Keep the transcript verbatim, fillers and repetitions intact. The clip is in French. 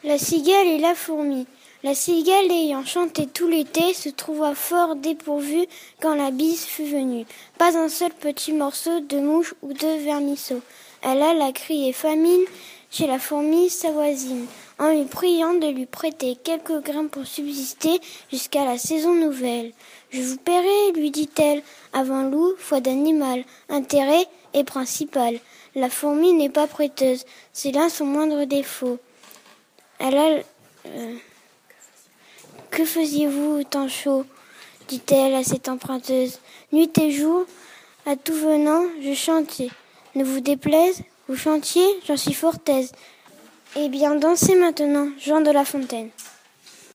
La cigale et la fourmi. La cigale, ayant chanté tout l'été, se trouva fort dépourvue quand la bise fut venue. Pas un seul petit morceau de mouche ou de vermisseau. Elle alla crier famine chez la fourmi sa voisine, en lui priant de lui prêter quelques grains pour subsister jusqu'à la saison nouvelle. « Je vous paierai, lui dit-elle, avant loup, foi d'animal, intérêt est principal. La fourmi n'est pas prêteuse, c'est là son moindre défaut. Elle a... Euh, que faisiez-vous tant chaud ?» dit-elle à cette emprunteuse. « Nuit et jour, à tout venant, je chantais. Ne vous déplaise, vous chantiez, j'en suis fort aise. Eh bien, dansez maintenant, Jean de La Fontaine. »